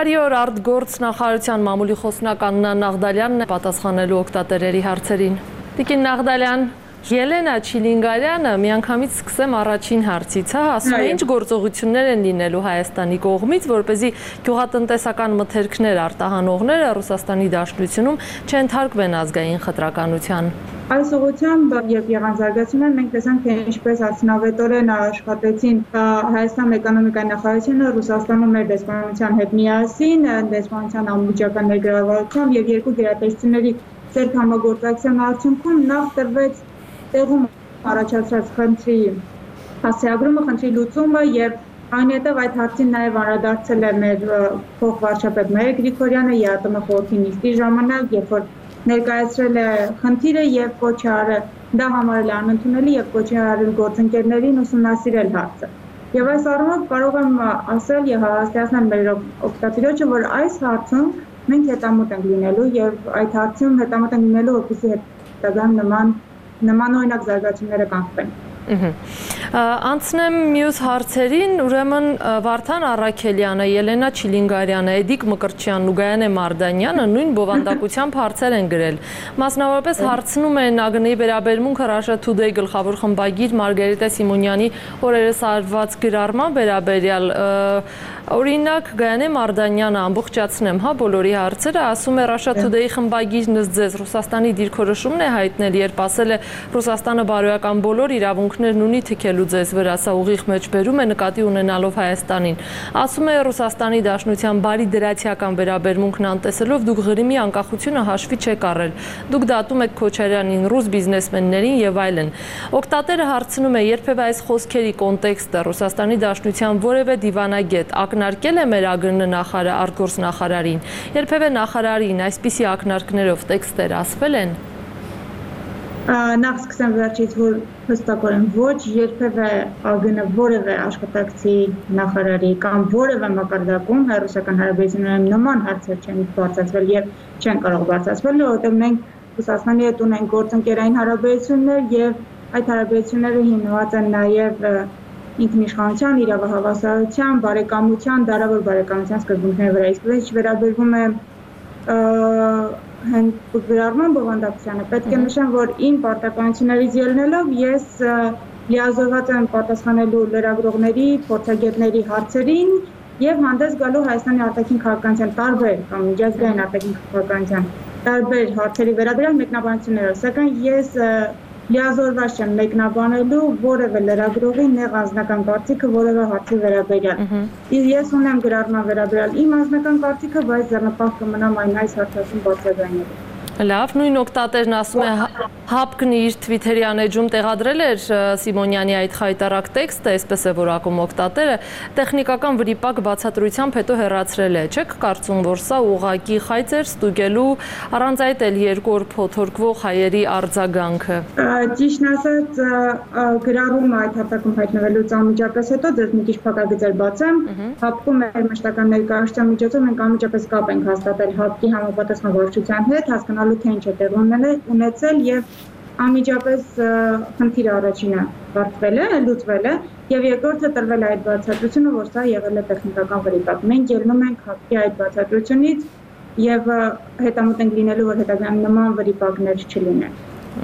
Բարի օր, արտգործնախարարության մամուլի խոսնակ Աննա Նաղդալյանն է պատասխանելու օգտատերերի հարցերին։ Տիկին Նաղդալյան, Ելենա Չիլինգարյանը միանգամից սկսեմ առաջին հարցից, ասում է ինչ գործողություններ են լինելու Հայաստանի կողմից, որպեսզի գյուղատնտեսական մթերքներ արտահանողները Ռուսաստանի Դաշնությունում չենթարկվեն ազգային խտրականության։ Այս ուղղությամբ եւ եղանցագործությունները մենք տեսանք, թե ինչպես արդյունավետորեն աշխատեցին Հայաստան էկոնոմիկայի նախարարությունը Ռուսաստանում մեր դեսպանության հետ միասին, դեսպանության անմիջական ներգրավվածությամբ եւ երկու գերատեսչությունների ծերտ համագործակցության արդյունքում նախ տրվեց տեղում առաջացած խնդրի հասցեագրումը, խնդրի լուծումը եւ այնուհետեւ այդ հարցին նաեւ անդրադարձել է մեր փոխվարչապետ Մարիա Գրիգորյանը ԵԱՏՄ խորհրդի նիստի ժամանակ, երբ որ ներկայացրել է խնդիրը եւ կոչ է արել դա համարել է անընդունելի եւ կոչ է արել գործընկերներին ուսումնասիրել հարցը։ Եվ այս առումով կարող եմ ասել եւ հաստատել մեր օգտատերոջը, որ այս հարցում մենք հետամուտ ենք լինելու եւ այդ հարցում հետամուտ ենք լինելու, որպեսզի հետագայում նմանօրինակ զարգացումները կանխվեն։ Անցնեմ մյուս հարցերին, ուրեմն Վարդան Առաքելյանը, Ելենա Չիլինգարյանը, Էդիկ Մկրտչյանն ու Գայանե Մարդանյանը նույն բովանդակությամբ հարցեր են գրել։ Մասնավորապես հարցնում են ԱԳՆ-ի վերաբերմունքը Russia Today գլխավոր խմբագիր Մարգարիտա Սիմոնյանի օրերս արված գրառման վերաբերյալ։ Օրինակ Գայանե Մարդանյանը ամբողջացնեմ, բոլորի հարցերը, ասում է Russia Today-ի խմբագիրն ըստ ձեզ Ռուսաստանի դիրքորոշումն է հայտնել, երբ ասել է Ռուսաստանը բարոյական բոլոր իրավունքներն ունի թքելու ձեզ վրա, սա ուղիղ մեջբերում է նկատի ունենալով Հայաստանին։ Ասում է Ռուսաստանի Դաշնության բարի դրացիական վերաբերմունքն անտեսելով դուք Ղրիմի անկախությունը հաշվի չեք առել։ Դուք դատում եք Քոչարյանին, ռուս բիզնեսմեններին եւ այլն։ Օգտատերը հարցնում է, երբևէ այս խոսքերի կոնտեքստը Ռուսաստանի Դաշնության որևէ դիվանագետ ակնարկել է մեր ԱԳՆ արտգործնախարարին, երբևէ նախարարին այսպիսի ակնարկներով տեքստեր ասվել են։ Նախ սկսեմ վերջից, որ հստակորեն ոչ, երբևէ ԱԳՆ որևէ աշխատակցի նախարարի կամ որևէ մակարդակում հայ-ռուսական հարաբերություններում նման հարցեր չեն բարձրացվել եւ չեն կարող բարձրացվել, որովհետեւ մենք Ռուսաստանի հետ ունենք գործընկերային հարաբերություններ եւ այդ հարաբերությունները հիմնված են նաեւ ինքնիշխանության, իրավահավասարության, բարեկամության, դարավոր բարեկամության սկզբունքների վրա, իսկ վերաբերվում է գրառման բովանդակությանը, պետք է նշեմ, որ իմ պարտականություններից ելնելով ես լիազորված եմ պատասխանելու լրագրողների, փորձագետների հարցերին եւ հանդես գալու Հայաստանի արտաքին քաղաքականության տարբեր կամ միջազգային արտաքին քաղաքականության տարբեր հարցերի վերաբերյալ մեկնաբանություններով, սակայն ես լիազորված չեմ մեկնաբանելու որևէ լրագրողի նեղ անձնական կարծիքը որևէ հարցի վերաբերյալ։ Ես ունեմ գրառման վերաբերյալ իմ անձնական կարծիքը, բայց ձեռնպահ կմնամ այն այս հարցում բացատրելու։ Լավ, նույն օգտատերն ասում է ՀԱՊԿ-ն իր Twitter-ի անեջում տեղադրել էր Սիմոնյանի այդ խայտառակ տեքստը, այսպես է որակում օգտատերը, տեխնիկական վրիպակ բացատրությամբ հետո հեռացրել է։ Չեք կարծում, որ սա ուղղակի խայծ էր ստուգելու առանց այդ էլ երկու օր փոթորկվող հայերի արձագանքը։ Ճիշտն ասած, գրառումը այդ հատակում հայտնվելուց անմիջապես հետո ձեզ մի քիչ փակագծեր բացեմ, ՀԱՊԿ-ում մեր մշտական ներկայացության միջոցով մենք անմիջապես կապ ենք հաստատել ՀԱՊԿ-ի համապատասխան վարչության հետ, հասկանալու թե ինչ է տեղ ունեցել եւ անմիջապես խնդիրը առաջինը բարձվել է, լուծվել է եւ երկրորդը տրվել է այդ բացատրությունը, որ սա եղել է տեխնիկական վրիպակ։ Մենք ելնում ենք ՀԱՊԿ-ի այդ բացատրությունից եւ հետամուտ ենք լինելու, որ հետագայում նման վրիպակներ չլինեն։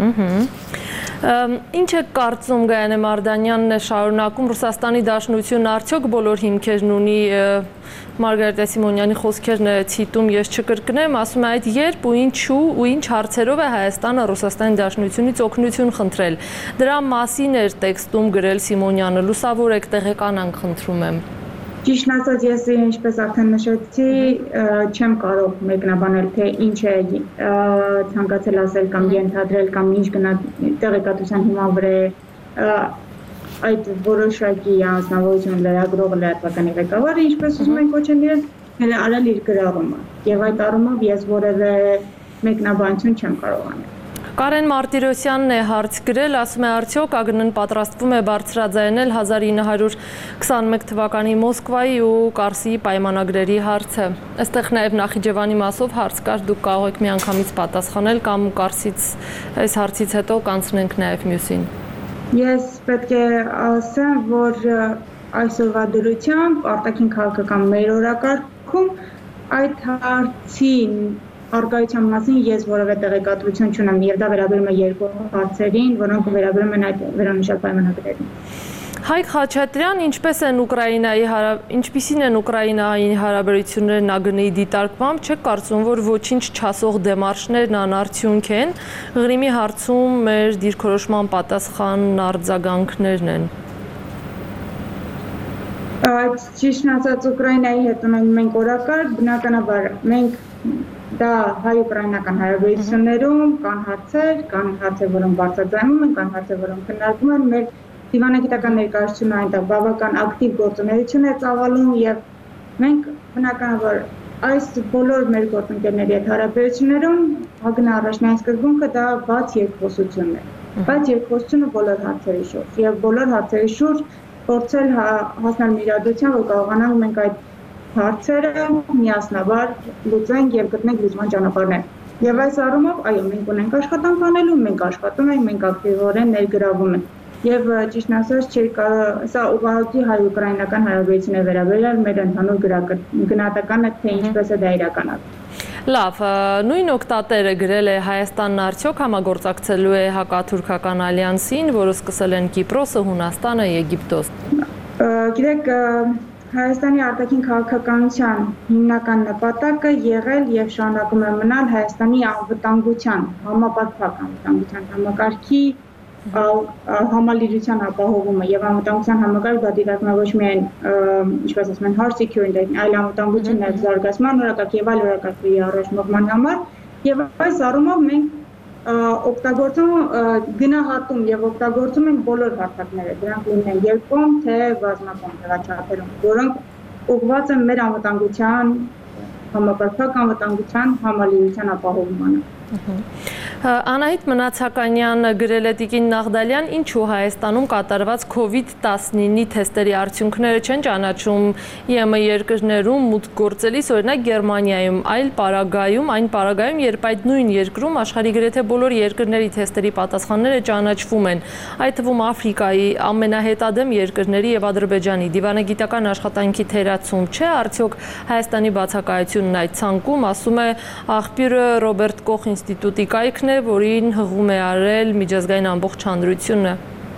Ինչ է կարծում Գայանե Մարդանյանն է շարունակում Ռուսաստանի Դաշնությունն արդյոք բոլոր հիմքերն ունի Մարգարիտա Սիմոնյանի խոսքերն է ցիտում, ես չկրկնեմ, ասում է այդ երբ ու ինչու ու ինչ հարցերով է Հայաստանը Ռուսաստանի Դաշնությունից օգնություն խնդրել։ Դրա մասին էր տեքստում գրել Սիմոնյանը, լուսավորեք, տեղեկանանք, խնդրում եմ։ Ճիշտն ասած, ես ինչպես արդեն նշեցի, չեմ կարող մեկնաբանել, թե ինչ է ցանկացել ասել կամ ենթադրել կամ ինչ տեղեկատվության հիման վրա այդ որոշակի անձնավորություն լրագրողը լրատվականի ղեկավարը, ինչպես ուզում են կոչեն իրեն, արել իր գրառումը եւ այդ առումով ես որևէ մեկնաբանություն չեմ կարող անել։ Կարեն Մարտիրոսյանն է հարց գրել, ասում է արդյոք ԱԳՆ-ն պատրաստվում է բարձրաձայնել 1921 թվականի Մոսկվայի ու Կարսիի պայմանագրերի հարցը։ Այստեղ նաև Նախիջևանի մասով հարց կար, դուք կարող եք միանգամից պատասխանել կամ Կարսից այս հարցից հետո կանցնենք նաև մյուսին։ Ես պետք է ասեմ, որ այսօրվա դրությամբ արտաքին քաղաքական մեր օրակարգում այդ հարցի արկայության մասին ես որևէ տեղեկատվություն չունեմ, եւ դա վերաբերում է երկու հարցերին, որոնք վերաբերում են այդ վերոնշյալ պայմանագրերին։ Հայկ Խաչատրյան, ինչպիսին են Ուկրաինայի հարաբերություններն ԱԳՆ-ի դիտարկմամբ, չեք կարծում, որ ոչինչ չասող դեմարշներն անարդյունք են, Ղրիմի հարցում մեր դիրքորոշման պատասխանն արձագանքներն են։ Ճիշտն ասած, Ուկրաինայի հետ ունենք մենք օրակարգ, բնականաբար մենք դա հայ-ուկրաինական հարաբերություններում կան հարցեր, որոնք բարձրաձայնում են, կան հարցեր, որոնք քննարկվում են, մեր դիվանագիտական ներկայացությունը այնտեղ բավական ակտիվ գործունեություն է ծավալում եւ մենք բնականաբար այս բոլոր մեր գործընկերների հետ հարաբերություններում ԱԳՆ առաջնային սկզբունքը դա բաց երկխոսությունն է։ Բայց երկխոսությունը բոլոր հարցերի շուրջ եւ բոլոր հարցերի շուրջ փորձել հասնել մի իրադրության, որ կարողանանք մենք այդ հարցերը միասնաբար լուծենք եւ գտնենք լուծման ճանապարհներ։ Եվ այս առումով, այո, մենք ունենք աշխատանք անելու, մենք աշխատում ենք, մենք ակտիվորեն ներգրավում ենք։ Եվ ճիշտն ասած, սա ուղղակի հայ-ուկրաինական հարաբերությունների վերաբերյալ մեր ընդհանուր գնահատականը, թե ինչպես է դա իրականացվում։ Լավ, նույն օգտատերը գրել է Հայաստանն արդյոք համագործակցելու է հակաթուրքական ալյանսին, որը սկսել են Կիպրոսը, Հունաստանը, Եգիպտոս։ Գիտեք, Հայաստանի արտաքին քաղաքականության հիմնական նպատակը եղել եւ շարունակում է մնալ Հայաստանի անվտանգության, համապարփակ անվտանգության համակարգի համալիրության ապահովումը եւ անվտանգության համակարգ դա դիտարկվում է ոչ միայն ինչպես ասում են hard security, այլ անվտանգությունն է զարգացման օրակարգ եւ այլ օրակարգի առաջնորդման համար եւ այս առումով մենք օգտագործում գնահատում եւ օգտագործում ենք բոլոր հարթակները, դրանք լինեն երկկողմ թե բազմակողմ տեղաչափերում, որոնք ուղղված են մեր անվտանգության, համապարփակ անվտանգության համալիրության ապահովմանը։ Անահիտ Մնացականյան գրել է Տիկին Նաղդալյան, ինչու Հայաստանում կատարված COVID-19 թեստերի արդյունքները չեն ճանաչում ԵՄ երկրներում մուտք գործելիս, օրինակ Գերմանիայում, այլ այն պարագայում, երբ այդ նույն երկրում աշխարհի գրեթե բոլոր երկրների թեստերի պատասխանները ճանաչվում են, այդ թվում Աֆրիկայի ամենահետադեմ երկրների եւ Ադրբեջանի դիվանագիտական աշխատանքի թերացում չէ, արդյոք Հայաստանի բացակայությունն այդ ցանկում, ասում է աղբյուրը Ռոբերտ Կոխ ինստիտուտի կայքն է, որին հղում է արել միջազգային ամբողջ հանրությունը։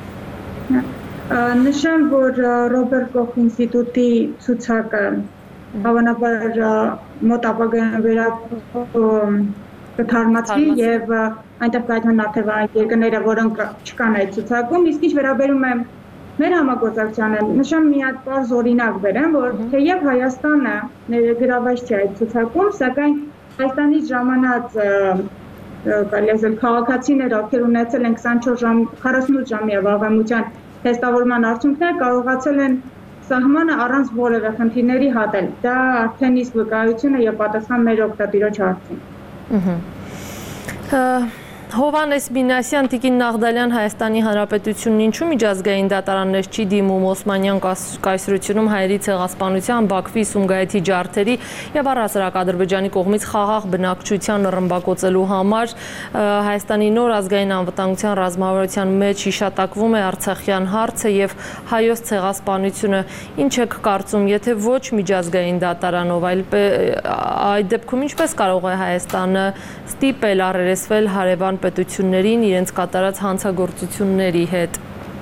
Նշեմ, որ Ռոբերտ Կոխ ինստիտուտի ցուցակը հավանաբար մոտ ապագայում կթարմացվի եւ այնտեղ կայացնեն արդեն այդ երկրները, որոնք չկան այդ ցուցակում, իսկ ինչ վերաբերում է մեր համագործակցությանը, նշեմ մի հատ պարզ օրինակ բերեմ, որ թեև Հայաստանը ներգրավված չէ այդ ցուցակում, սակայն Հայաստանից ժամանած քաղաքացիներ, ովքեր ունեցել են 48 ժամյա վաղեմության թեստավորման արդյունքները, կարողացել են սահմանը առանց որևէ խնդիրների հատել։ Դա արդեն իսկ վկայություն է եւ պատասխան մեր օգտատիրոջ հարցին։ Հովհաննես Մինասյան, Տիկին Նաղդալյան, Հայաստանի Հանրապետությունն ինչու միջազգային դատարաններ չի դիմում Օսմանյան կայսրությունում հայերի ցեղասպանության, Բաքվի, Սումգայիթի ջարդերի եւ առհասարակ Ադրբեջանի կողմից խաղաղ բնակչության ռմբակոծելու համար Հայաստանի նոր ազգային անվտանգության ռազմավարության մեջ հիշատակվում է արցախյան հարցը եւ հայոց ցեղասպանությունը։ Ինչ եք կարծում, եթե ոչ միջազգային դատարանով, այլ այդ դեպքում ինչպես կարող է Հայաստանը ստիպել առերեսվել հարևան պետություններին իրենց կատարած հանցագործությունների հետ։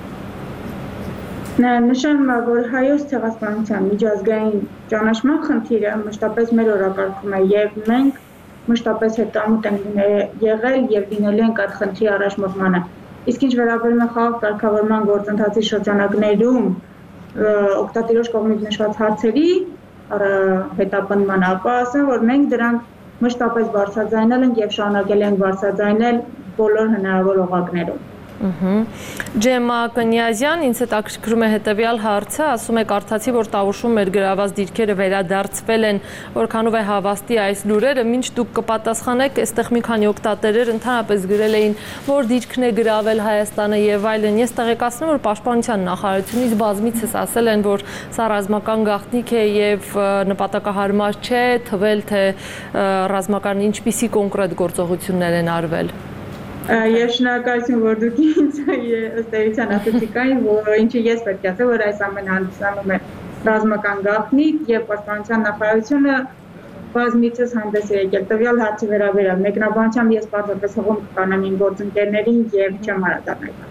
Նշեմ, որ հայոց ցեղասպանության միջազգային ճանաչման խնդիրը մշտապես մեր օրակարգում է եւ մենք մշտապես հետամուտ ենք եղել եւ լինելու ենք այդ խնդրի առաջնորդմանը։ Իսկ ինչ վերաբերում է խաղաղ կարգավորման գործընթացի շրջանակներում օգտատիրոջ կողմից նշված հարցերի հետապնդման, ապա ասեմ, որ մենք դրանք մշտապես բարձրաձայնել ենք եւ շարունակել ենք բարձրաձայնել բոլոր հնարավոր օղակներում։ Ջեմա Կնյազյան, ինձ հետաքրքրում է հետևյալ հարցը, ասում է կարդացի, որ Տավուշում մեր գրաված դիրքերը վերադարձվել են, որքանով է հավաստի այս լուրերը, մինչ դուք կպատասխանեք, այստեղ մի քանի օգտատերեր ընդհանրապես գրել էին, որ դիրքն է գրավել Հայաստանը եւ այլն։ Ես տեղեկացնում, որ Պաշտպանության նախարարությունից բազմիցս ասել են, որ սա ռազմական գաղտնիք է եւ նպատակահարմար չէ թվել, թե ռազմական ինչպիսի կոնկրետ գործողություններ են արվել։ Ես շնորհակալություն, որ դուք ինձ ըստ էության ասացիք այն, ինչը ես պետք է ասեմ, որ այս ամենը հանդիսանում է ռազմական գաղտնիք եւ Պաշտպանության նախարարությունը բազմիցս հանդես է եկել տվյալ հարցի վերաբերյալ մեկնաբանությամբ ես պարզապես հողում կկանեմ իմ գործընկերներին եւ չեմ հարադառնալ։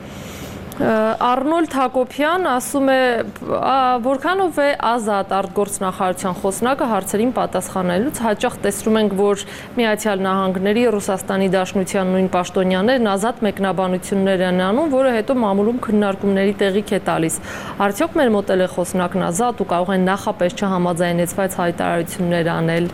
Արնոլդ Հակոբյան ասում է, որքանով է ազատ արտգործնախարարության խոսնակը հարցերին պատասխանելուց, հաճախ տեսնում ենք, որ Միացյալ Նահանգների, Ռուսաստանի Դաշնության նույն պաշտոնյաներն ազատ մեկնաբանություններ են անում, որը հետո մամուլում քննարկումների տեղիք է տալիս։ Արդյոք մեր մոտ է խոսնակն ազատ ու կարող են նախապես չհամաձայնեցված հայտարարություններ անել։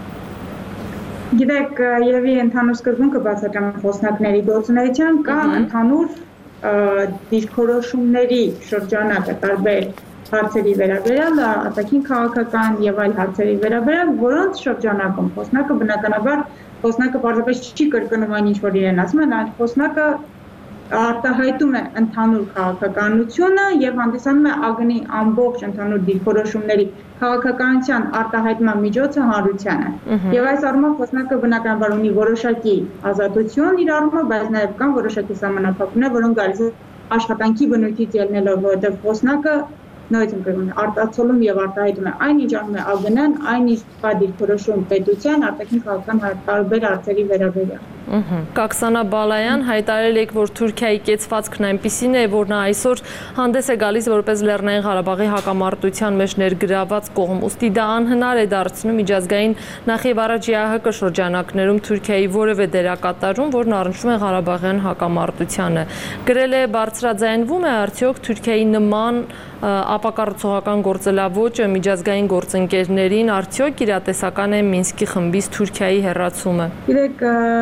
Գիտեք, Եվի ընդհանուր սկզբունքը բացատրում խոսնակների գործունեության կա ընդհանուր դիրքորոշումների շրջանակը տարբեր հարցերի վերաբերյալ, արտաքին քաղաքական եւ այլ հարցերի վերաբերյալ, որոնց շրջանակում խոսնակը բնականաբար խոսնակը պարզապես չի կրկնում այն ինչ որ իրեն ասում են, այլ խոսնակը արտահայտում է ընդհանուր քաղաքականությունը եւ հանդիսանում է ԱԳՆ-ի ամբողջ ընդհանուր դիրքորոշումների քաղաքականության արտահայտման միջոցը հանրությանը։ Եվ այս առումով խոսնակը բնականաբար ունի որոշակի ազատություն իր առումով, բայց նաեւ կան որոշակի սահմանափակումներ, որոնք գալիս են աշխատանքի բնույթից ելնելով, որովհետեւ խոսնակը նույնիսկ արտացոլում եւ արտահայտում է այն ինչ անում է ԱԳՆ-ն, այն ինչ կա դիրքորոշում պետության արտաքին քաղաքական տարբեր հարցերի վերաբերյալ։ Կաքսանա Բալայան հայտարարել եք, որ Թուրքիայի կեցվածքն այնպիսին է, որ նա այսօր հանդես է գալիս որպես Լեռնային Ղարաբաղի հակամարտության մեջ ներգրաված կողմ, ուստի դա անհնար է դարձնում միջազգային նախ եւ առաջ ԵԱՀԿ շրջանակներում Թուրքիայի որևէ դերակատարում, որն առնչվում է Ղարաբաղյան հակամարտությանը։ Գրել է բարձրաձայնվում է արդյոք Թուրքիայի նման ապակառուցողական գործելավոճը միջազգային գործընկերներին արդյոք իրատեսական է Մինսկի խմբից Թուրքիայի հեռացումը։ Գիտեք,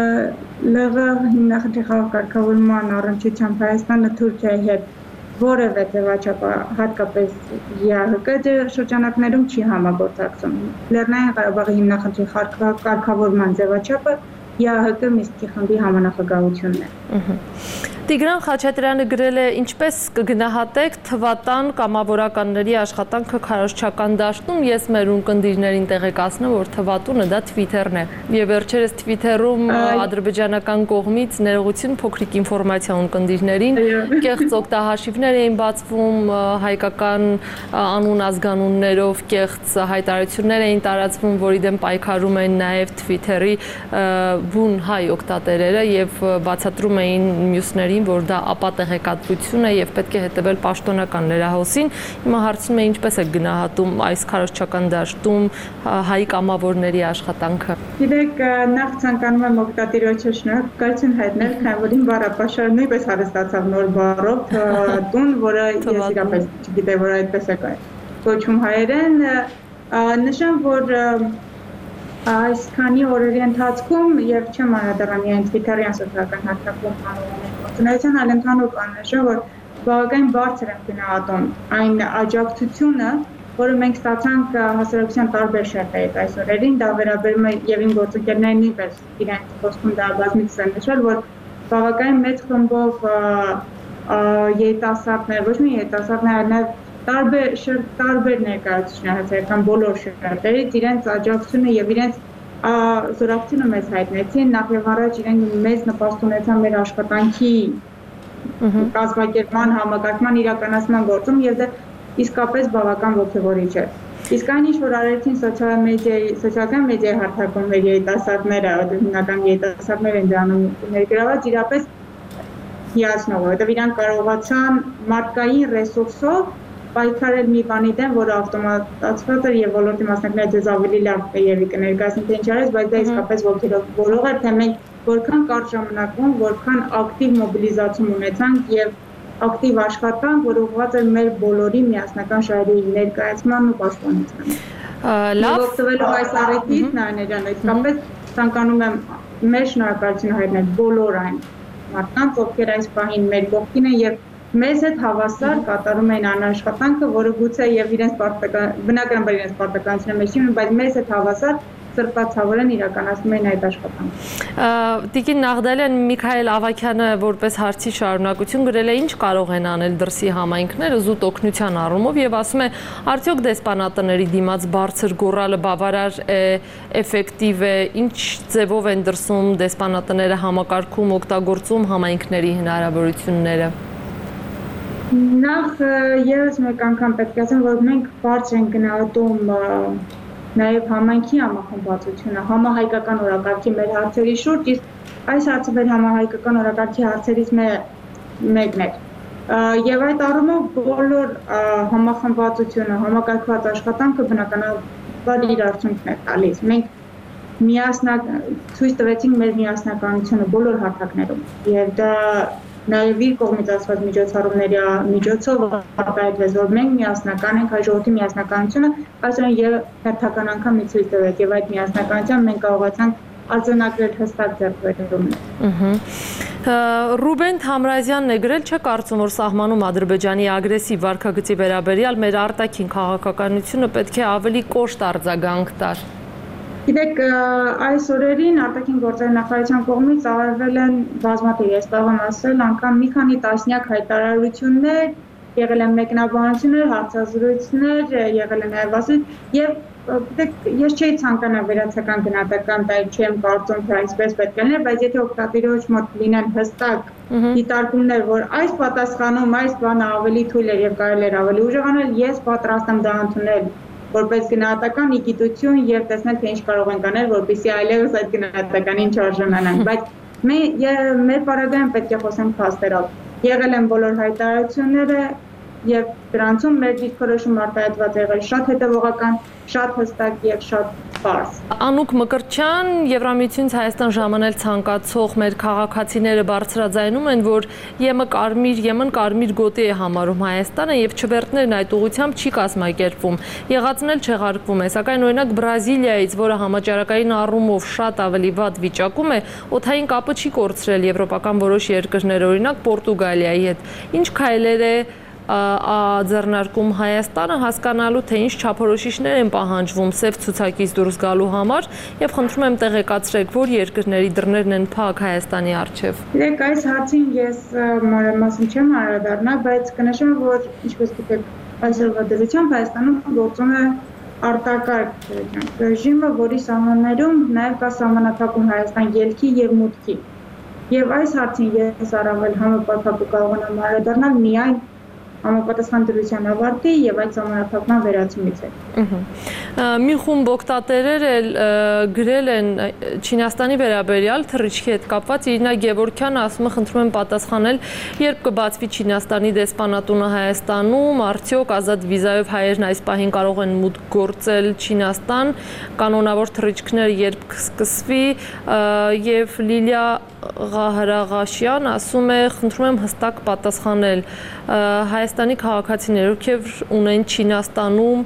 ԼՂ հիմնախնդրի կարգավորման առնչությամբ Հայաստանը Թուրքիայի հետ որևէ ձևաչափ հատկապես ԵԱՀԿ շրջանակներում չի համագործակցում։ Լեռնային Ղարաբաղի հիմնախնդրի կարգավորման ձևաչափը ԵԱՀԿ Մինսկի խմբի համանախագահությունն է։ Տիգրան Խաչատրյանը գրել է, ինչպես կգնահատեք թվատան կամավորականների աշխատանքը քարոզչական դաշտում, ես մեր ունկնդիրներին տեղեկացնեմ, որ թվատունը դա Twitter-ն է։ Եվ վերջերս Twitter-ում ադրբեջանական կողմից ներողություն փոքրիկ ինֆորմացիա ունկնդիրներին, կեղծ օգտահաշիվներ էին բացվում, հայկական անուն ազգանուններով կեղծ հայտարարություններ էին տարածվում, որի դեմ պայքարում են նաև Twitter-ի բուն հայ օգտատերերը եւ բացատրում էին մյուսների որ դա ապատեղեկատվություն է եւ պետք է հետևել պաշտոնական լրահոսին։ Հիմա հարցնում է ինչպես է գնահատում այս քարոզչական դաշտում հայ կամավորների աշխատանքը։ Գիտեք, նախ ցանկանում եմ օգտատիրոջը շնորհակալություն հայտնել, քանի որ իմ բառապաշարը նույնպես հարստացավ նոր բառով, տուն, որը ես իրապես չգիտեի, որ այդպես է կոչվում հայերեն, նշեմ, որ այս քանի օրերի ընթացքում եւ չեմ անդրադառնալ միայն Twitter-յան սոցիալական հատկացում գործունեության, այլ ընդհանուր կանոնը, որ բավականին բարձր եմ գնահատում այն աջակցությունը, որը մենք ստացանք հասարակության տարբեր շերտերից այս օրերին, դա վերաբերում է եւ իմ գործընկերներին նույնպես իրենց խոսքում դա բազմիցս են նշել, որ բավականին մեծ խմբով երիտասարդներ, ոչ միայն երիտասարդներ, այլ նաեւ տարբեր ներկայացուցիչներ հասարակական բոլոր շերտերից իրենց աջակցությունը եւ իրենց զորակցությունը մեզ հայտնեցին, նախ եւ առաջ իրենք մեծ նպաստ ունեցան մեր աշխատանքի կազմակերպման, համակարգման իրականացման գործում եւ դա իսկապես բավական ոգևորիչ է։ Իսկ այն ինչ որ արեցին սոցիալական մեդիայի հարթակումների երիտասարդները, հիմնական երիտասարդներ են դրանում ներգրաված, իրապես հիացնող, որովհետեւ իրանք կարողացան մարդկային ռեսուրսով պայքարել մի բանի դեմ, որը ավտոմատացված էր եւ ոլորտի մասնակիցները ձեզ ավելի լավ եւ կներկայացնեն թե ինչ արեց, բայց դա իսկապես ոգևորող էր, թե մենք որքան կարճ ժամանակում, որքան ակտիվ մոբիլիզացում ունեցանք եւ ակտիվ աշխատանք, որ ուղղված էր մեր բոլորի միասնական շահերի ներկայացման ու պաշտպանությանը։ Լավ, օգտվելով այս առիթից Նայնեջան, իսկապես ցանկանում եմ մեր շնորհակալությունը հայտնել բոլոր այն մարդկանց, ովքեր այս պահին մեր կողքին են եւ մեզ հետ հավասար կատարում են անաշխատանքը, որը գուցե եւ իրենց բնականաբար իրենց պարտականությունը մեջ չունեն, բայց մեզ հետ հավասար սրտացավորեն իրականացնում են այդ աշխատանքը։ Տիկին Նաղդալյան, Միքայել Ավագյանը որպես հարցի շարունակություն գրել է, ինչ կարող են անել դրսի համայնքները զուտ օգնության առումով եւ ասում է, արդյոք դեսպանատների դիմաց բարձր գոռալը բավարար է, էֆեկտիվ է, ինչ ձևով են դրսում դեսպանատները համակարգում, օգտագործում համայնքների հնարավորությունները։ Նախ ես մեկ անգամ պետք է ասեմ, որ մենք բարձր ենք գնահատում նաև համայնքի համախմբվածությունը, համահայկական օրակարգի մեր հարցերի շուրջ, իսկ այս հարցը մեր համահայկական օրակարգի հարցերից մեկն էր։ Եվ այդ առումով բոլոր համախմբվածությունը, համակարգված աշխատանքը բնականաբար իր արդյունքն է տալիս։ Մենք ցույց տվեցինք մեր միասնականությունը բոլոր հարթակներում, եւ դա նաև իր կողմից ասված միջոցառումների միջոցով արտահայտվեց, որ մենք միասնական ենք, հայ ժողովրդի միասնականությունը այսօր եւ հերթական անգամ ցույց տվեց, եւ այդ միասնականությամբ մենք կարողացանք արձանագրել հստակ ձեռքբերումներ։ Ռուբեն Թամրազյանն է գրել, չէ՞ կարծում, որ սահմանում Ադրբեջանի ագրեսիվ վարքագծի վերաբերյալ մեր արտաքին քաղաքականությունը պետք է ավելի կոշտ արձագանք տար։ Գիտեք, այս օրերին արտաքին գործերի նախարարության կողմից արվել են բազմաթիվ, ես կարող եմ ասել, անգամ մի քանի տասնյակ հայտարարություններ, եղել են մեկնաբանություններ, հարցազրույցներ, եղել են նաև ասել, եւ գիտեք, ես չէի ցանկանա վերացական գնահատական տալ, չեմ կարծում, թե այսպես պետք է լիներ, բայց եթե օգտատիրոջ մոտ լինեն հստակ դիտարկումներ, որ այս պատասխանում այս բանը ավելի թույլ էր եւ կարելի էր ավելի ուժեղանել, ես պատրաստ եմ դա ընդունել որպես գնահատական իգիտություն եւ տեսնել թե ինչ կարող ենք անել, որպեսզի այլևս այդ գնահատականին չարժանանանք, բայց մեր պարագայում պետք է խոսենք փաստերով։ Եղել են բոլոր հայտարարությունները եւ դրանցում մեր դիրքորոշումը արտահայտված եղել շատ հետեւողական, շատ հստակ եւ շատ պարզ։ Անուկ Մկրտչյան, Եվրամիությունից Հայաստան ժամանել ցանկացող մեր քաղաքացիները բարձրաձայնում են, որ ԵՄ կարմիր գոտի է համարում Հայաստանը եւ չվերթներն այդ ուղղությամբ չի կազմակերպվում։ Եղածն էլ չեղարկվում է, սակայն օրինակ Բրազիլիայից, որը համաճարակային առումով շատ ավելի վատ վիճակում է, օդային կապը չի կորցրել եվրոպական որոշ երկրներ, օրինակ Պորտուգալիայի հետ։ Ինչ քայլեր է ձեռնարկում Հայաստանը հասկանալու, թե ինչ չափորոշիչներ են պահանջվում սև ցուցակից դուրս գալու համար եւ խնդրում եմ տեղեկացրեք, որ երկրների դռներն են փակ Հայաստանի առջեւ։ Գիտեք, այս հարցին ես մանրամասն չեմ անդրադառնա, բայց կնշեմ, որ ինչպես գիտեք, այսօրվա դրությամբ Հայաստանում գործում է արտակարգ ռեժիմը, որի սահմաններում նաեւ կա սահմանափակում Հայաստան ելքի եւ մուտքի։ Եվ այս հարցին ես առավել համապարփակ կկարողանամ անդրադառնալ միայն համապատասխան դրության ավարտի եւ այդ սահմանափակման վերացումից է։ Մի խումբ օգտատերեր գրել են Չինաստանի վերաբերյալ թռիչքի հետ կապված, Իրինա Գևորգյանը ասում է, խնդրում եմ պատասխանել, երբ կբացվի Չինաստանի դեսպանատունը Հայաստանում, արդյոք ազատ վիզայով հայերն այս պահին կարող են մուտք գործել Չինաստան, կանոնավոր թռիչքները երբ կսկսվի, եւ Լիլիա Ղահրաղաշյան ասում է, խնդրում եմ հստակ պատասխանել Հայաստանի քաղաքացիներ, ովքեր ունեն Չինաստանում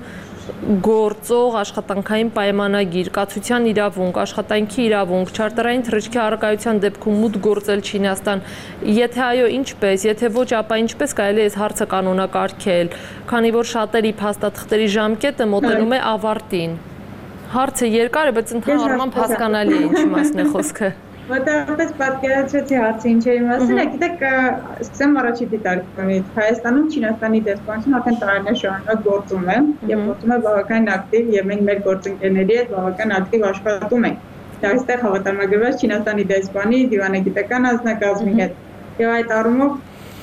գործող աշխատանքային պայմանագիր, կացության իրավունք, աշխատանքի իրավունք, չարտարային թռիչքի առարկայության դեպքում մուտք գործել Չինաստան, եթե այո, ինչպես, եթե ոչ, ապա ինչպես կարելի է այս հարցը կանոնակարգել, քանի որ շատերի փաստաթղթերի ժամկետը մոտենում է ավարտին։ Հարցը երկար է, բայց ընդհանրապես հասկանալի է ինչ մասն է խոսքը։ Որտեղից պատկերացրեցի հարցի ինչերի մասին է, գիտեք, սկսեմ առաջի դիտարկումից։ Հայաստանում Չինաստանի դեսպանությունը արդեն տարիներ շարունակ գործում է եւ գործում է բավական ակտիվ եւ մենք մեր գործընկերների հետ բավական ակտիվ աշխատում ենք։ Դա այստեղ հավատարմագրված Չինաստանի դեսպանի դիվանագիտական անձնակազմի հետ։ Եվ այդ առումով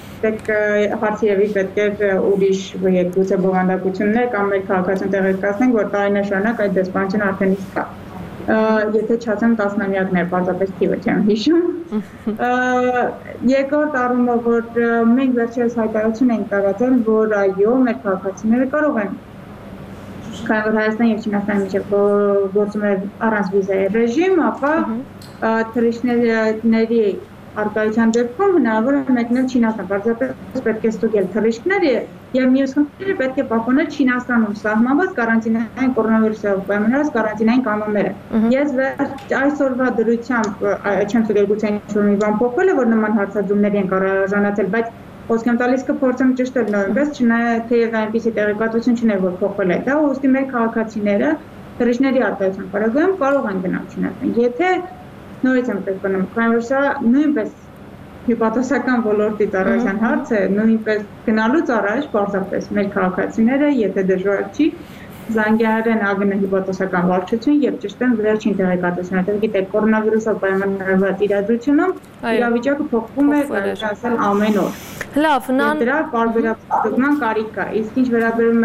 հարցի եւի պետք է ուրիշ գուցե բովանդակություններ կամ մեր քաղաքացիություն տեղեկացնենք, որ տարիներ շարունակ այդ դեսպանությունը արդեն իսկ կա։ Եթե չասեմ տասնամյակներ, պարզապես թիվը չեմ հիշում։ Երկրորդ առումը, որ մենք վերջերս հայտարարություն ենք տարածել, որ այո, մեր քաղաքացիները կարող են, քանի որ Հայաստան եւ Չինաստանի միջեւ գործում է առանց վիզայի ռեժիմ, ապա թռիչքների արկայության դեպքում հնարավոր է մեկնել Չինաստան, պարզապես պետք է ստուգել թռիչքները եւ մյուս խնդիրը պետք է պահպանել Չինաստանում սահմանված կարանտինային կորոնավիրուսով պայմանավորված կարանտինային կանոնները։ Ես այսօրվա դրությամբ չեմ ստուգել գուցե ինչ-որ մի բան փոխվել է, որ նման հարցադրումների են կարողանացել, բայց խոսք եմ տալիս կփորձեմ ճշտել նույնպես, չնայած թեև այնպիսի տեղեկատվություն չուներ, որ փոխվել է դա, ուստի մեր քաղաքացիները թռիչքների արտադրության պարագայում կարող են գնալ Չինաստան։ Եթե նորից եմ տեսնում, քանի որ սա նույնպես հիպոթետիկական ոլորտի ծառայության հարց է, նույնպես գնալուց առաջ պարզապես մեր քաղաքացիները, եթե դժվար չի, զանգահարեն ԱԳՆ հիպոթետիկական վարչություն եւ ճշտեն վերջին տեղեկատվությունը։ Դեռ գիտեք, կորոնավիրուսով պայմանավորված իրադրությունում իրավիճակը փոխվում է, կարելի ասել ամեն օր։ Լավ, դրա պարբերաբար կարիք կա։ Իսկ ինչ վերաբերում է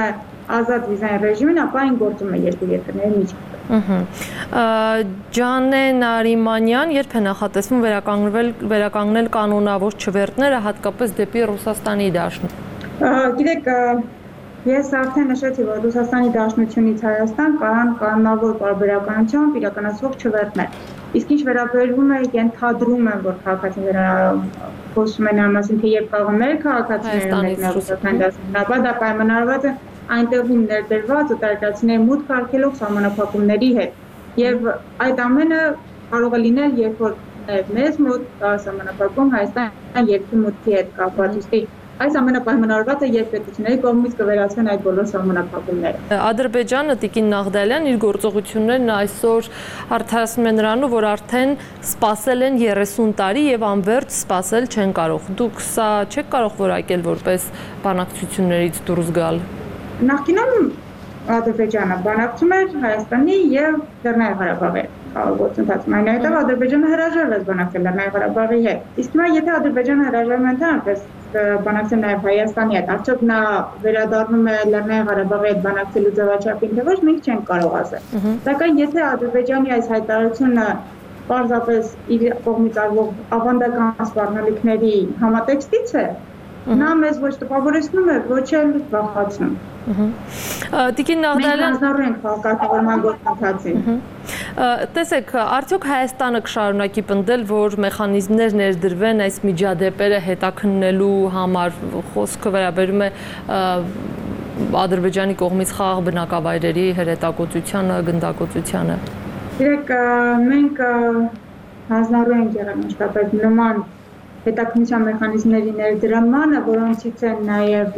ազատ վիզային ռեժիմին, ապա այն գործում է երկու երկրների միջև։ Ջանե Նարիմանյան, երբ է նախատեսվում վերականգնել կանոնավոր չվերթները, հատկապես դեպի Ռուսաստանի դաշնություն։ Գիտեք, ես արդեն նշեցի, որ Ռուսաստանի դաշնությունից Հայաստան կան կանոնավոր պարբերականությամբ իրականացվող չվերթներ։ Իսկ ինչ վերաբերվում է ենթադրում եմ, որ քաղաքացիները խոսում են ամասին, թե երբ կարող մեր քաղաքացիները մեկնել Ռուսաստանի դաշնություն, ապա դա պայմանավորված է այնտեղում ներդրված օտարերկրացիների մուտք արգելող սահմանափակումների հետ։ Եվ այդ ամենը կարող է լինել, երբ որ մեզ մոտ սահմանափակում Հայաստան երկրի մուտքի հետ կապված։ Այս ամենը պայմանավորված է երկպետությունների կողմից կվերացվեն այդ բոլոր սահմանափակումները։ Ադրբեջանը Տիկին Նաղդալյան իր գործողություններն այսօր արդարացնում է նրանով, որ արդեն սպասել են 30 տարի եւ անվերջ սպասել չեն կարող։ Դուք սա չեք կարող որակել որպես բանակցություններից դուրս գալ։ Նախկինում Ադրբեջանը բանակցում էր Հայաստանի եւ Լեռնային Ղարաբաղի գործընթացում։ Այնուհետև Ադրբեջանը հրաժարվեց բանակցել Լեռնային Ղարաբաղի հետ։ Իսկ հիմա եթե Ադրբեջանը հրաժարվում է ընդհանրապես բանակցել նաև Հայաստանի հետ, արդյոք նա վերադառնում է Լեռնային Ղարաբաղի հետ բանակցելու ձևաչափին, թե ոչ, մենք չենք կարող ասել։ Սակայն եթե Ադրբեջանի այս հայտարարությունը պարզապես իր կողմից արվող ավանդական սպառնալիքների համատեքստից է, նա մեզ ոչ տպավորեցնում է, ոչ էլ վախեցնում։ Տիկին Նաղդալյան, մենք հանձնառու ենք կարգավորման գործընթացին։ Տեսեք, արդյոք Հայաստանը կշարունակի պնդել, որ մեխանիզմներ ներդրվեն այս միջադեպերը հետաքննելու համար, խոսքը վերաբերում է Ադրբեջանի կողմից խաղաղ բնակավայրերի հրետակոծությանը, գնդակոծությանը։ Գիտեք, մենք հանձնառու ենք եղել մշտապես նման հետաքննության մեխանիզմների ներդրմանը, որոնցից են նաև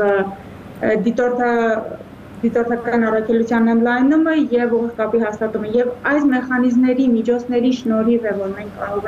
դիտորդական առաքելության ընդլայնումը եւ ուղղակի հաստատումը եւ այս մեխանիզմների միջոցների շնորհիվ է, որ մենք կարող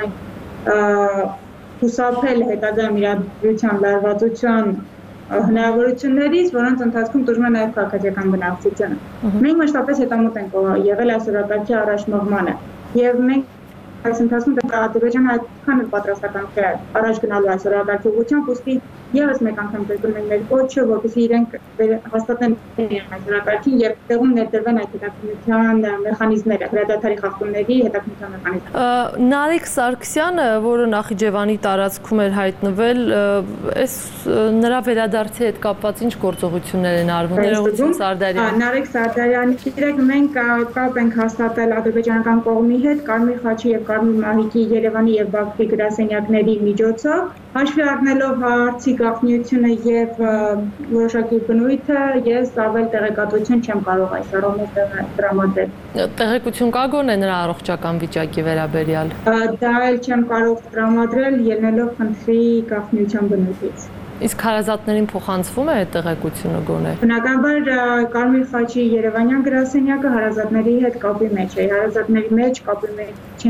ենք խուսափել հետագայում իրադրության լարվածության հնարավորություններից, որոնց ընթացքում տուժում է նաեւ քաղաքացիական բնակչությունը։ Մենք մշտապես հետամուտ ենք եղել այս օրակարգի առաջնորդմանը եւ մենք այս ընթացքում Ադրբեջանը այդքան պատրաստական չէ առաջ գնալու այս օրակարգի ուղղությամբ, ուստի եւս մեկ անգամ դեպքում են մեր կոչը, որպեսզի իրենք հաստատեն այս օրակարգին եւ տեղում ներդրվեն այդ հետաքննության մեխանիզմները, հրադադարի խախտումների հետաքննության մեխանիզմները։ Նարեկ Սարգսյանը, որը Նախիջևանի տարածքում էր հայտնվել, այս նրա վերադարձի հետ կապված ինչ գործողություններ են արվում։ Ներողություն Սարդարյան։ Նարեկ Սարդարյանի իրեք մենք կապ ենք հաստատել ադրբեջանական կողմի հետ, Կարմիր խաչի եւ Կարմիր մահիկի Երևանի եւ Բաքվի գրասենյակների միջոցով, հաշվի առնելով հարցի գաղտնիությունը եւ որոշակի բնույթը, ես ավել տեղեկատվություն չեմ կարող այս առումով տրամադրել։ Տեղեկություն կա գոնե նրա առողջական վիճակի վերաբերյալ։ Դա էլ չեմ կարող տրամադրել ելնելով խնդրի գաղտնիության բնույթից։ Իսկ հարազատներին փոխանցվում է այդ տեղեկությունը գոնե։ Բնականաբար Կարմիր խաչի Երևանյան գրասենյակը հարազատների հետ կապի մեջ է, հարազատների մեջ կապի մեջ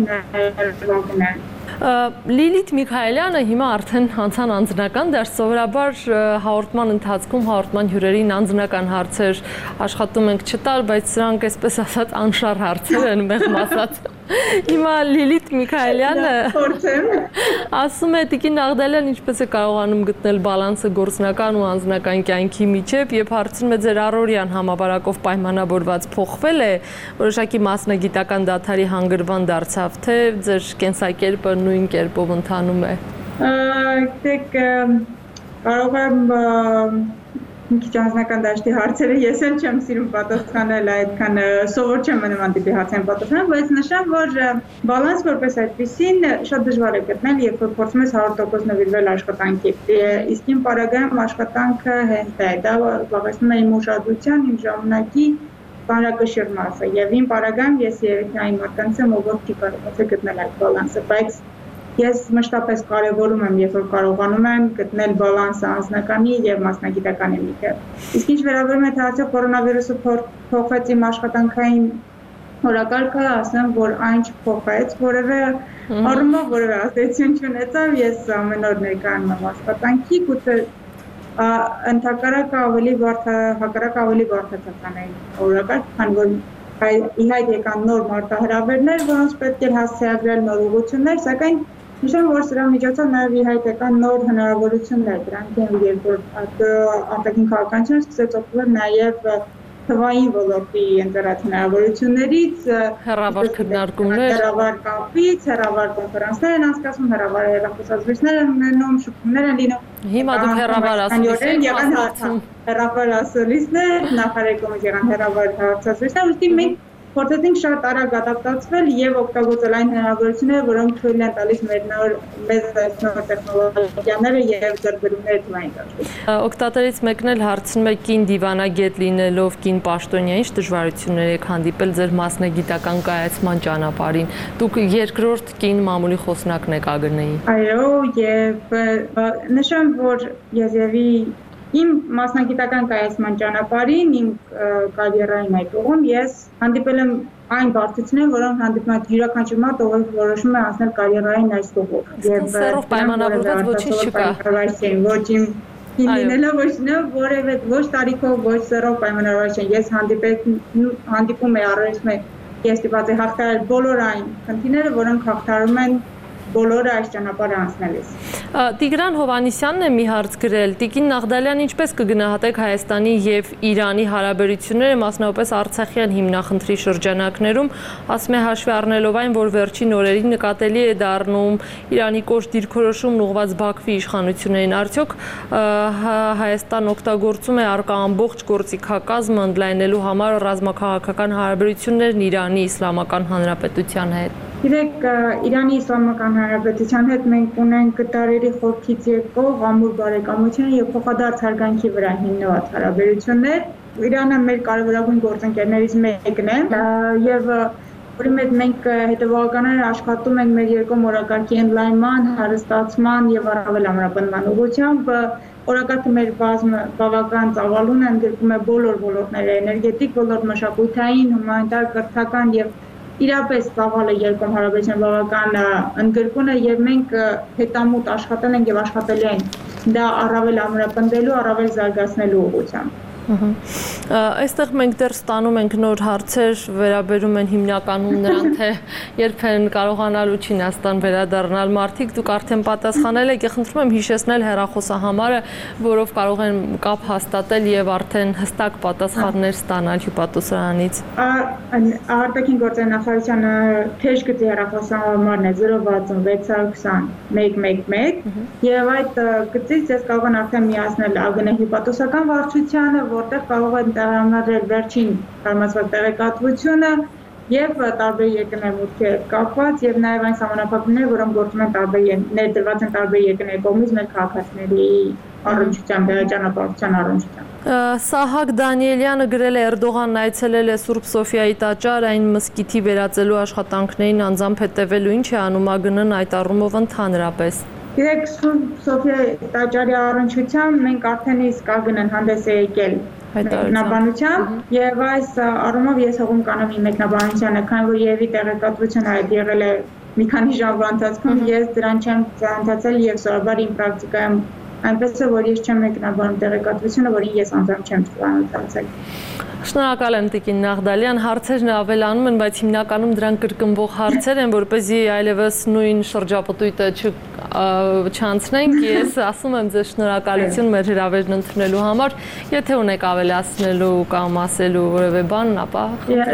են Լիլիթ Միքայելյանը հիմա արդեն անցան անձնական դաշտ, սովորաբար հաղորդման ընթացքում հաղորդման հյուրերին անձնական հարցեր աշխատում ենք չտալ, բայց սրանք այսպես ասած անշար հարցեր են մեղմ ասած։ Հիմա Լիլիթ Միքայելյանը ասում է Տիկին Նաղդալյան ինչպես է կարողանում գտնել բալանսը գործնական ու անձնական կյանքի միջև եւ հարցնում է ձեր առօրյան համավարակով պայմանավորված փոխվել է, որոշակի մասնագիտական դադարի հանգրվան դարձավ, թե ձեր կենսակերպը նույն կերպով ընթանում է։ Գիտեք, կարող եմ մի քիչ անձնական դաշտի հարցերը ես էլ չեմ սիրում պատասխանել, այդքան սովոր չեմ նման տիպի հարցերին պատասխանել, բայց նշեմ, որ բալանս որպես այդպիսին շատ դժվար է գտնել, երբ որ փորձում ես 100% նվիրվել աշխատանքի։ Իսկ իմ պարագայում աշխատանքը հենց է, դա զբաղեցնում է իմ ուշադրության, իմ ժամանակի բանրակշիռ մասը, եւ իմ պարագայում ես երեքային այն մարդկանց եմ, ով չի կարողացել գտնել այդ բալանսը, բայց ես մշտապես կարևորում եմ, երբ որ կարողանում եմ գտնել բալանսը անձնականի եւ մասնագիտականի միջեւ։ Իսկ ինչ վերաբերում է թե արդյոք կորոնավիրուսը փոխվեց իմ աշխատանքային օրակարգը, ասեմ, որ այն չփոխվեց, որևէ առումով որևէ ազդեցություն չունեցավ, ես ամեն օր ներկայանում եմ աշխատանքի, գուցե ընդհակառակը ավելի բարդացած անային օրակարգ, քանի որ իհայտ եկան նոր մարտահրավերներ, որոնց պետք էր հասցեագրել նոր ուղղություններ, սակայն նշեմ, որ սրա միջոցով նաև իհայտ եկան նոր հնարավորություններ, դրանք են, երբ որ արտաքին քաղաքականությունը սկսեց օգտվել նաև թվային ոլորտի ընտրած հնարավորություններից, հեռավար քննարկումներ, հեռավար կապից, հեռավար կոնֆերանսներ են անցկացվում, հեռավար հեռախոսազրույցներ են ունենում, շփումներ են լինում։ Հիմա դուք հեռավար ասուլիսներ եք հեռավար ասուլիսներ, նախարարակոմից եղան հեռավար հարցազրույցներ, ուստի մենք փորձեցինք շատ արագ ադապտացվել եւ օգտագործել այն հնարավորությունները, որոնք թույլ են տալիս մեզ նոր տեխնոլոգիաները եւ ձեռքբերումները թվային դաշտում։ Օգտատերից մեկն էլ հարցնում է կին դիվանագետ լինելով, կին պաշտոնյա, ինչ դժվարություններ եք հանդիպել ձեր մասնագիտական կայացման ճանապարհին։ Դուք երկրորդ կին մամուլի խոսնակն եք ԱԳՆ-ի։ Այո, եւ նշեմ, որ եզեւի իմ մասնագիտական կայացման ճանապարհին, իմ կարիերային այդ ուղում ես հանդիպել եմ այն բարդությունները, որոնք հանդիպում են յուրաքանչյուր մարդ, ով որոշում է անցնել կարիերային այս ուղով։ Եվ սերով պայմանավորված ոչինչ չկա։ Ոչ իմ լինելը որևէ ոչ տարիքով, ոչ սերով պայմանավորված չեն։ Ես հանդիպում եմ առնչվում ես ստիպված եմ հաղթահարել բոլոր այն խնդիրները, որոնք հաղթահարում են բոլորը այս ճանապարհը անցնելիս։ Տիգրան Հովհաննիսյանն է մի հարց գրել. Տիկին Նաղդալյան, ինչպես կգնահատեք Հայաստանի եւ Իրանի հարաբերությունները, մասնավորապես Արցախյան հիմնախնդրի շրջանակներում, ասում է հաշվի առնելով այն, որ վերջին օրերին նկատելի է դառնում Իրանի կոշտ դիրքորոշումն ուղղված Բաքվի իշխանություններին, արդյոք Հայաստան օգտագործում է առկա ամբողջ գործիքակազմը ընդլայնելու համար ռազմաքաղաքական հարաբերություններն Իրանի Իսլամական Հանրապետության հետ։ Գիտեք, Իրանի Իսլամական Հանրապետության հետ մենք ունենք դարերի խորքից եկող ամուր բարեկամություն եւ փոխադարձ հարգանքի վրա հիմնված հարաբերություններ։ Իրանը մեր կարևորագույն գործընկերներից մեկն է եւ որի մեջ մենք հետեւականորեն աշխատում ենք մեր երկու օրակարգի ընդլայնման, հարստացման եւ առավել ամրապնդման ուղղությամբ։ Օրակարգը մեր բավական ծավալուն է, ընդգրկում է բոլոր ոլորտները՝ էներգետիկ ոլորտ, մշակութային, հումանիտար, կրթական եւ իրապես ծավալը երկկողմ հարաբերության բավական ընդգրկուն է եւ մենք հետամուտ աշխատել ենք եւ աշխատելու ենք դա առավել ամրապնդելու, առավել զարգացնելու ուղղությամբ։ Այստեղ մենք դեռ ստանում ենք նոր հարցեր, վերաբերում են հիմնականում նրան, թե երբ են կարողանալու Չինաստան վերադառնալ մարդիկ, դուք արդեն պատասխանել եք, խնդրում եմ հիշեցնել հեռախոսահամարը, որով կարող են կապ հաստատել եւ արդեն հստակ պատասխաններ ստանալ հյուպատոսարանից։ Արտաքին գործերի նախարարության թեժ գծի հեռախոսահամարն է 066 620 111 եւ այդ գծից ես կարող եմ արդեն միացնել ԱԳՆ հյուպատոսական վարչությանը, որտեղ կարող են տեղանալ վերջին հարմարված տեղեկատվությունը եւ տարբեր երկրների հետ կապված եւ նաեւ այն համանախապակումները, որոնք գործում են ներդրված են տարբեր երկրների կողմից մեր քաղաքացիների առնչությամբ, ճանապարհորդության առնչությամբ։ Սահակ Դանիելյանը գրել է Էրդողանն այցելել է Սուրբ Սոֆիայի տաճար, այն մզկիթի վերածելու աշխատանքներին անձամբ հետևելու, ինչ է անում ԱԳՆ-ն այդ առումով ընդհանրապես։ Գիտեք, Սուրբ Սոֆիայի տաճարի առնչությամբ մենք արդեն իսկ ԱԳՆ-ն հանդես է եկել մեկնաբանությամբ եւ այս առումով ես հողում կանեմ իմ մեկնաբանությանը, քանի որ եւի տեղեկատվությունը այդ եղել է մի քանի ժամվա ընթացքում, ես դրան չեմ ծանոթացել եւ սովորաբար իմ պրակտիկայում այնպես է, որ ես չեմ մեկնաբանում տեղեկատվությունը, որին ես անձամբ չեմ ծանոթացել։ Շնորհակալ եմ Տիկին Նաղդալյան, հարցերն ավելանում են, բայց հիմնականում դրանք կրկնվող հարցեր են, որպեսզի այլևս նույն շրջապտույտը չանցնենք, ես ասում եմ ձեզ շնորհակալություն մեր հրավերն ընդունելու համար, եթե ունեք ավելացնելու կամ ասելու որևէ բան, ապա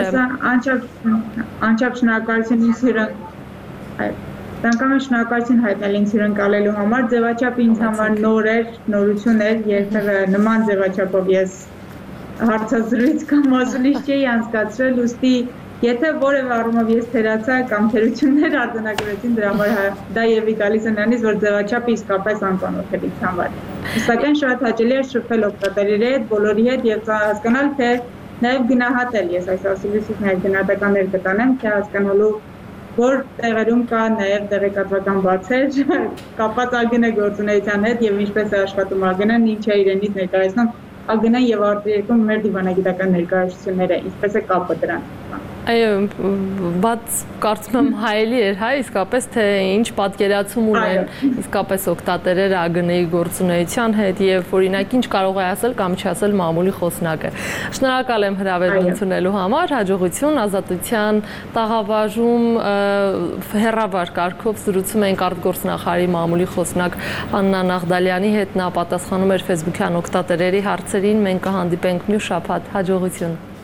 անչափ շնորհակալություն ինձ Ցանկանում եմ շնորհակալություն հայտնել ինձ հյուրընկալելու համար, ձևաչափը ինձ համար նոր էր, նորություն էր, երբևէ նման ձևաչափով ես հարցազրույց կամ ասուլիս չէի անցկացրել, ուստի եթե որևէ առումով ես թերացա կամ թերություններ արձանագրեցին, դրա համար դա եւի գալիս է նրանից, որ ձևաչափը իսկապես անծանոթ էր ինձ համար։ Սակայն շատ հաճելի էր շփվել օգտատերերի հետ, բոլորի հետ եւ հասկանալ, թե նաեւ գնահատել, ես այս ասուլիսից նաեւ գնահատականներ կտանեմ, թե հասկանալու որ տեղերում կա նաև տեղեկատվական բացեր կապված ԱԳՆ գործունեության հետ եւ ինչպես է աշխատում ԱԳՆ-ն, ինչ է իրենից ներկայացնում ԱԳՆ-ն եւ արտերկրում մեր դիվանագիտական ներկայացությունները, ինչպես է կապը դրանց։ Այո, բայց կարծում եմ հայելի էր, հա, իսկապես թե ինչ պատկերացում ունեն իսկապես օգտատերերը ԱԳՆ-ի գործունեության հետ եւ օրինակ ինչ կարող է ասել կամ չասել մամուլի խոսնակը։ Շնորհակալ եմ հրավերն ընդունելու համար, հաջողություն Ազատության տաղավարում հեռավար կարգով զրուցում ենք արտգործնախարարի մամուլի խոսնակ Աննա Նաղդալյանի հետ, նա պատասխանում էր Facebook-յան օգտատերերի հարցերին, մենք կհանդիպենք մյուս շաբաթ, հաջողություն։